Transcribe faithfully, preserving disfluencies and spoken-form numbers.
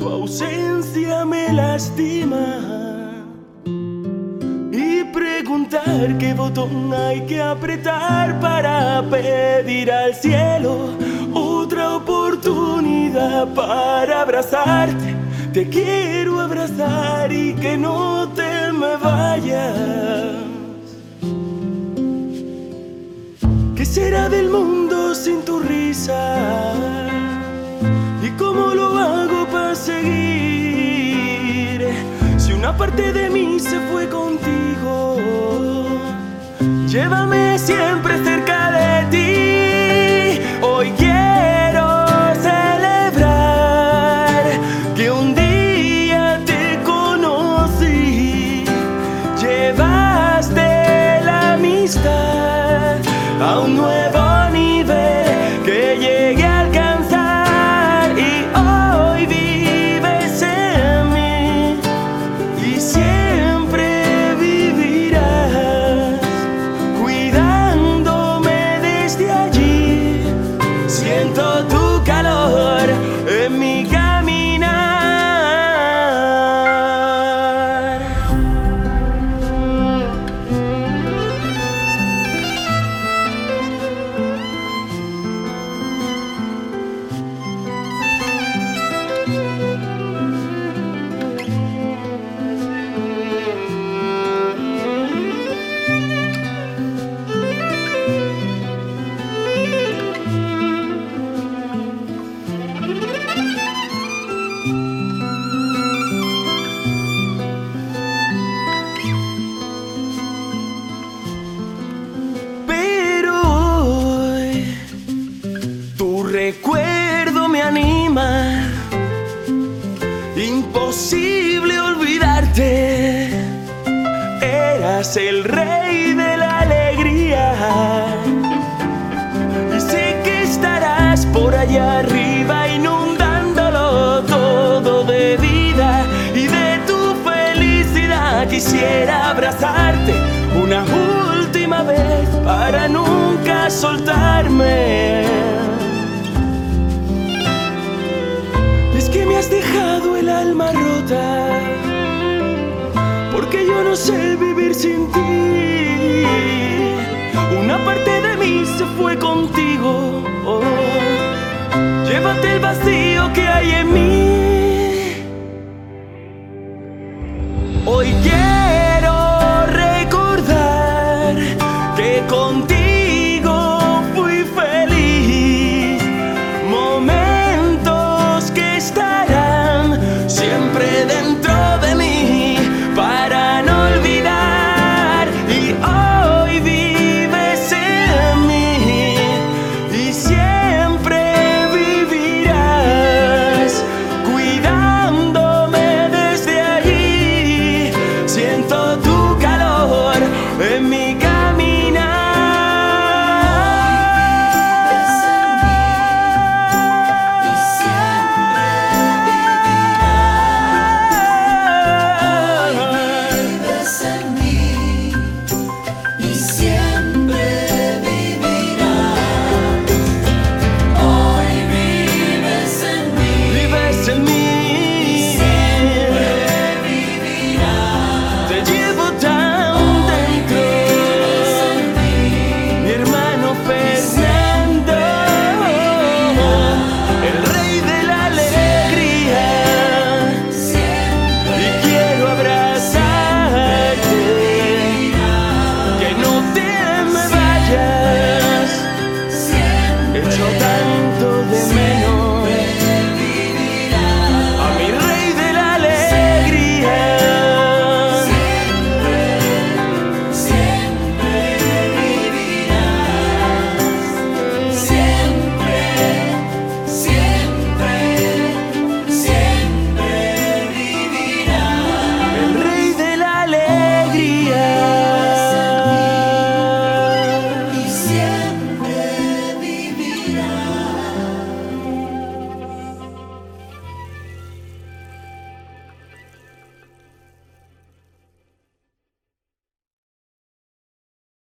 Tu ausencia me lastima. Y preguntar qué botón hay que apretar para pedir al cielo otra oportunidad para abrazarte. Te quiero abrazar y que no te me vayas. ¿Qué será del mundo sin tu risa? ¿Y cómo lo hago para seguir? Si una parte de mí se fue contigo, llévame siempre cerca de ti. Hoy quiero celebrar que un día te conocí. Llevaste la amistad a un nuevo nivel que llegué a alcanzar, y hoy vives en mí y siempre vivirás cuidándome desde allí. Siento tu calor en mi caminar. Recuerdo me anima, imposible olvidarte. Eras el rey de la alegría, y sé que estarás por allá arriba inundándolo todo de vida y de tu felicidad. Quisiera abrazarte una última vez para nunca soltarme. Que me has dejado el alma rota, porque yo no sé vivir sin ti. Una parte de mí se fue contigo. Oh, llévate el vacío que hay en mí. Hoy quiero recordar que contigo fui feliz. Momentos que estarán siempre dentro de mí para no olvidar. Y hoy vives en mí y siempre vivirás cuidándome desde allí. Siento tu calor en mi caminar. Siempre vivirás.